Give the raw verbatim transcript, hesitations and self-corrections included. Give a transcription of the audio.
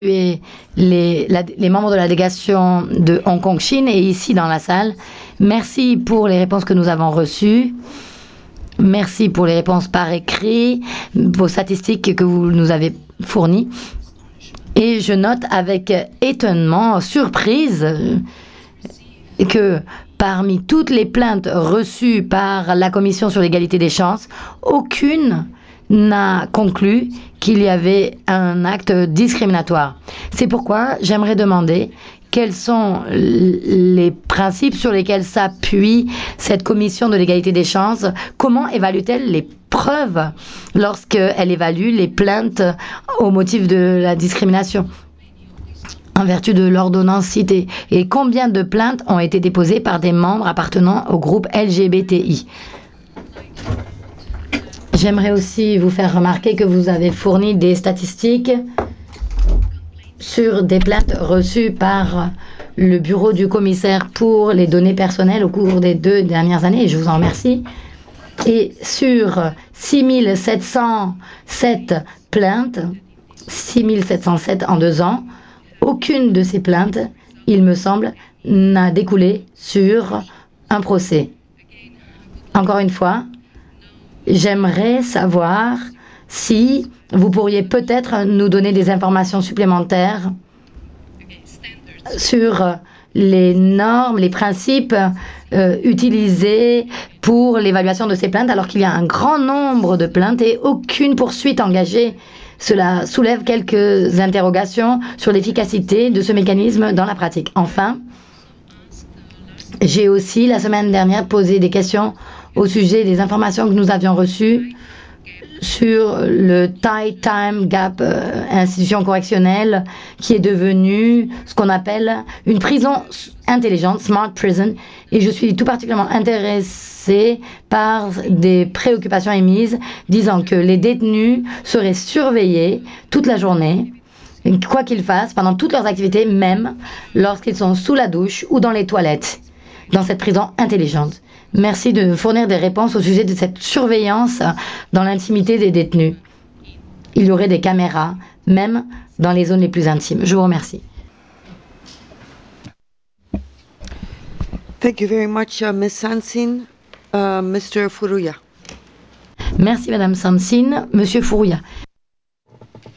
Et les, la- les membres de la délégation de Hong Kong-Chine et ici dans la salle. Merci pour les réponses que nous avons reçues. Merci pour les réponses par écrit, vos statistiques que vous nous avez fournies. Et je note avec étonnement, surprise, que parmi toutes les plaintes reçues par la Commission sur l'égalité des chances, aucune n'a conclu qu'il y avait un acte discriminatoire. C'est pourquoi j'aimerais demander quels sont les principes sur lesquels s'appuie cette commission de l'égalité des chances. Comment évalue-t-elle les preuves lorsqu'elle évalue les plaintes au motif de la discrimination en vertu de l'ordonnance citée? Et combien de plaintes ont été déposées par des membres appartenant au groupe L G B T I? J'aimerais aussi vous faire remarquer que vous avez fourni des statistiques sur des plaintes reçues par le bureau du commissaire pour les données personnelles au cours des deux dernières années, et je vous en remercie. Et sur six mille sept cent sept plaintes, six mille sept cent sept en deux ans, aucune de ces plaintes, il me semble, n'a découlé sur un procès. Encore une fois, j'aimerais savoir si vous pourriez peut-être nous donner des informations supplémentaires sur les normes, les principes euh, utilisés pour l'évaluation de ces plaintes, alors qu'il y a un grand nombre de plaintes et aucune poursuite engagée. Cela soulève quelques interrogations sur l'efficacité de ce mécanisme dans la pratique. Enfin, j'ai aussi, la semaine dernière, posé des questions au sujet des informations que nous avions reçues sur le Thai Time Gap euh, institution correctionnelle qui est devenue ce qu'on appelle une prison intelligente, Smart Prison, et je suis tout particulièrement intéressée par des préoccupations émises disant que les détenus seraient surveillés toute la journée, quoi qu'ils fassent, pendant toutes leurs activités, même lorsqu'ils sont sous la douche ou dans les toilettes, dans cette prison intelligente. Merci de fournir des réponses au sujet de cette surveillance dans l'intimité des détenus. Il y aurait des caméras, même dans les zones les plus intimes. Je vous remercie. Thank you very much, uh, Miz Sansin. Uh, Mister Furuya. Merci, Madame Sansin. Monsieur Furuya.